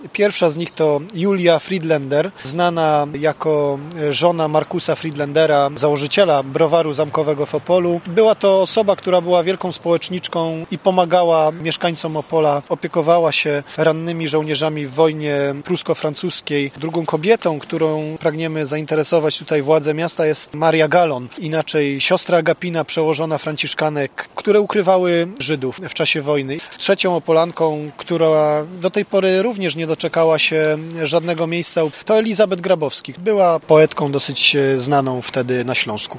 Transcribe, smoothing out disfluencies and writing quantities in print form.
Pierwsza z nich to Julia Friedländer, znana jako żona Markusa Friedländera, założyciela browaru zamkowego w Opolu. Była to osoba, która była wielką społeczniczką i pomagała mieszkańcom Opola, opiekowała się rannymi żołnierzami w wojnie prusko-francuskiej. Drugą kobietą, którą pragniemy zainteresować tutaj władze miasta, jest Maria Galon, inaczej siostra Agapina, przełożona franciszkanek, które ukrywały Żydów w czasie wojny. Trzecią Opolanką, która do tej pory również nie doczekała się żadnego miejsca, to Elizabeth Grabowski. Była poetką dosyć znaną wtedy na Śląsku.